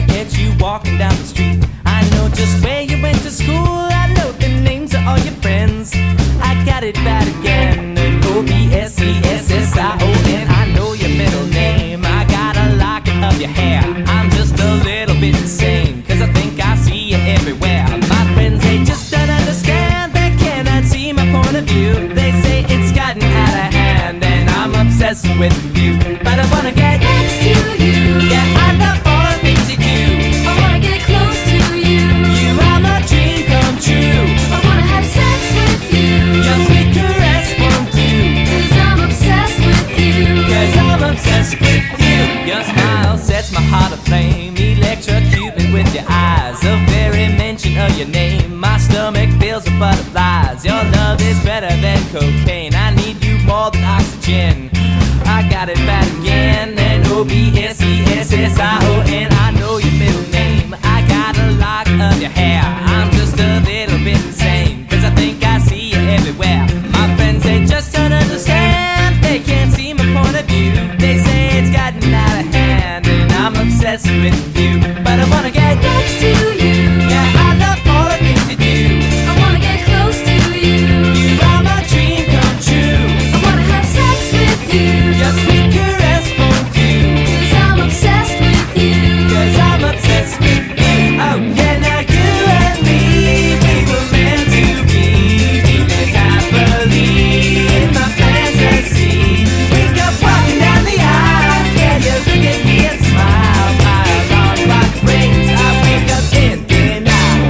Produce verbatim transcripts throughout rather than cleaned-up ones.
I catch you walking down the street. I know just where you went to school. I know the names of all your friends. I got it bad again. O B S E S S I O N. I know your middle name. I got a locket of your hair. I'm just a little bit insane, cause I think I see you everywhere. My friends, they just don't understand. They cannot see my point of view. They say it's gotten out of hand, and I'm obsessed with you. But I wanna get next to you. Yeah, I love all the things you do. I wanna get close to you. You are my dream come true. I wanna have sex with you. Your sweet caress won't do. Cause I'm obsessed with you. Cause I'm obsessed with you. Your smile sets my heart aflame. Electrocute me with your eyes. The very mention of your name, my stomach fills with butterflies. Your love is better than cocaine. I need you more than oxygen. I got it bad again. And O B S E S S I O N. I know your middle name. I got a lock of your hair. I'm just a little bit insane, cause I think I see you everywhere. My friends, they just don't understand. They can't see my point of view. They say it's gotten out of hand, and I'm obsessed with you. But I wanna get Next to you. Yeah, I love all the things you do. I wanna get close to you. You are my dream come true. I wanna have sex with you. Your sweet caress won't do. Cause I'm obsessed with you. Cause I'm obsessed with you. Oh yeah, now you and me, we were meant to be. Feeling happily in my fantasy. We go walking down the aisle. Yeah, you look at me and smile. My alarm clock rings. I wake up in and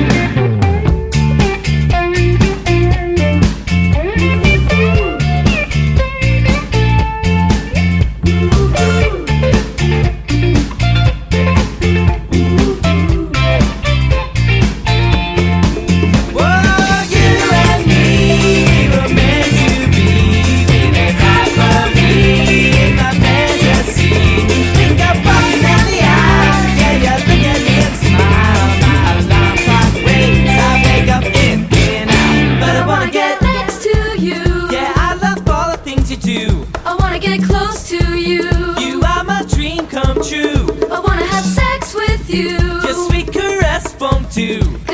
whoa, you and me, we were meant to be. Feeling happily in my fantasy. We go walking down the aisle. Yeah, you look at me and smile. My alarm clock rings. I wake up in and out. But I wanna get next to you. yeah, I love all the things you do. I wanna get close to you. You are my dream come true. I wanna have sex with you. Your sweet caress won't do.